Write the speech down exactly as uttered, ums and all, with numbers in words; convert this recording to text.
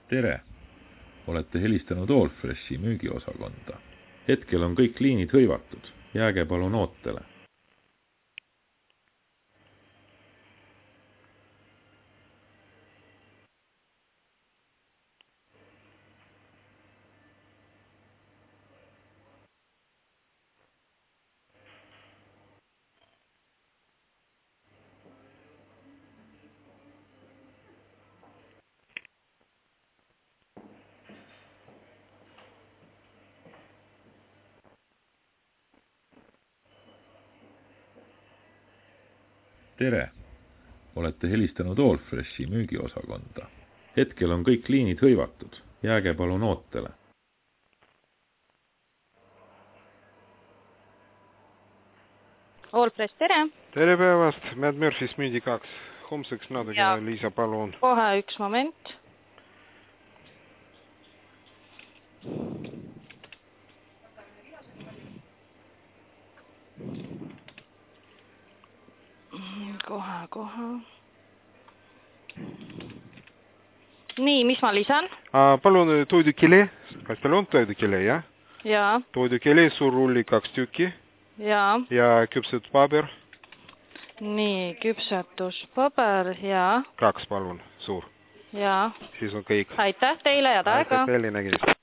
Tere! Olete helistanud Allfreshi müügiosakonda. Hetkel on kõik liinid hõivatud. Jääge palun ootele. Tere! Olete helistanud Allfreshi müügiosakonda. Hetkel on kõik liinid hõivatud. Jääge palun ootele. Allfresh, tere! Tere päevast! Mad Murphys müüdi kaks. Homseks natuke ja. Liisa, palun. Kohe üks moment. Kohe, kohe. Nii, mis ma lisan? Ah, palun toidukile. Kas teil on toidukile, jah? Jaa. Toidukile, suur rulli kaks tükki. Jaa. Ja küpsetuspaber. Nii, küpsetuspaber, jaa. Kaks, palun, suur. Jaa. Siis on kõik. Aitäh teile ja taega. Aitäh teile, nägemist.